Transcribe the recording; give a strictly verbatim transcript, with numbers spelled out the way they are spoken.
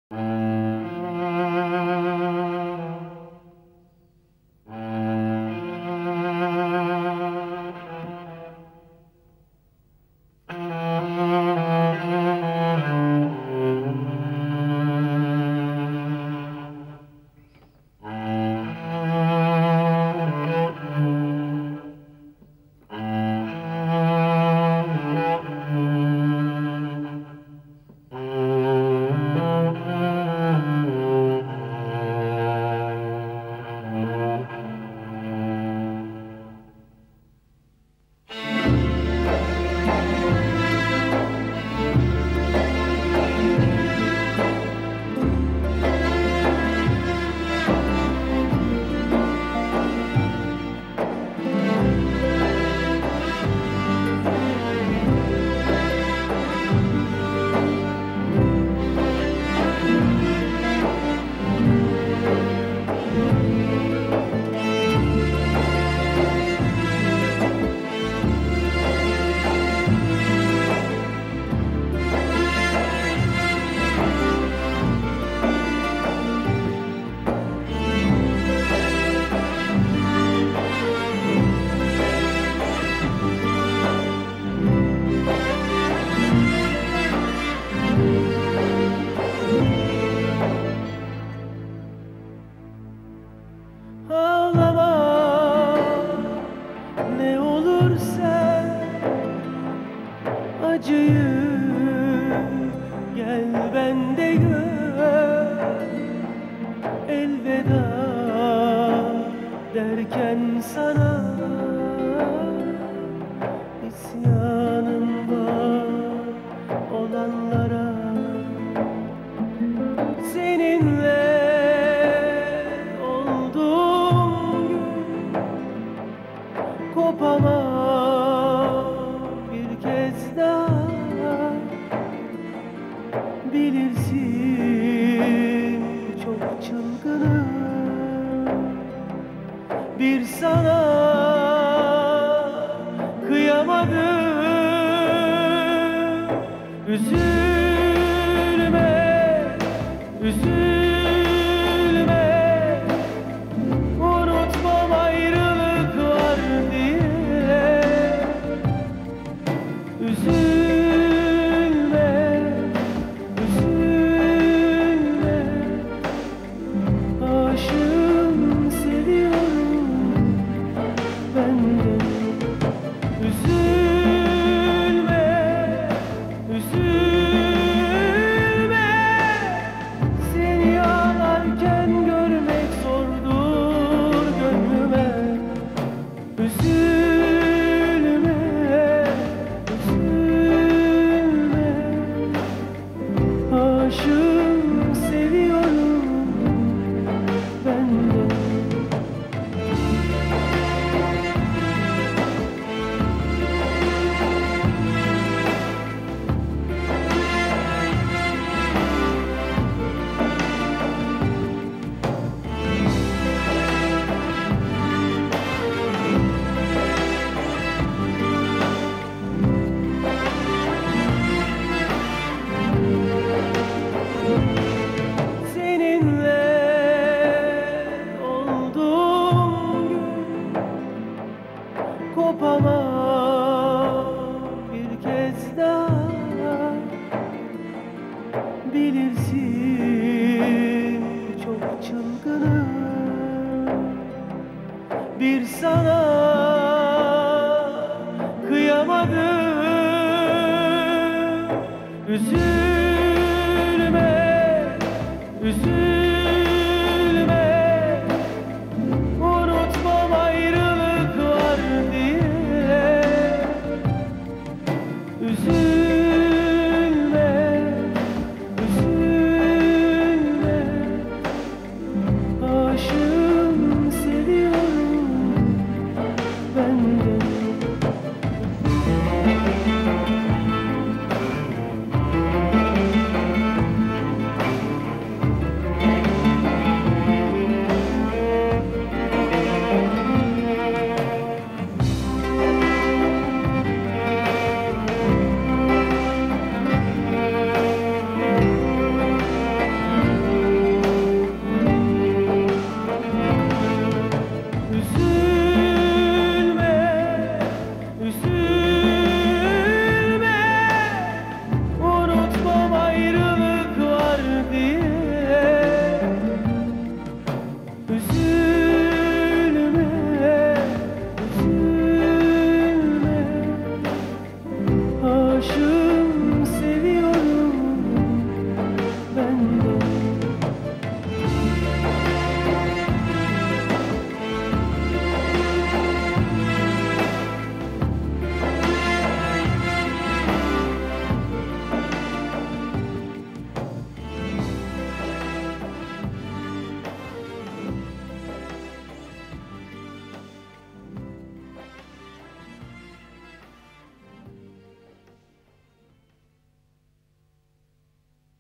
acıyı gel bende gör. Elveda derken sana isyanım var olanlara. Seninle olduğum gün kopamam bir kez daha. Bilirsin çok çılgınım, bir sana kıyamadım. Üzülme, üzülme, unutmam ayrılık var diye. Üzülme, üzülme, aşığım, seviyorum ben de. Üzülme, üzülme, seni ağlarken görmek zordur gönlüme. Üzülme, üzülme, aşığım, seviyorum ben de. Seninle olduğum gün kopamam bir kez daha. Bilirsin çok çılgınım, bir sana kıyamadım. Üzül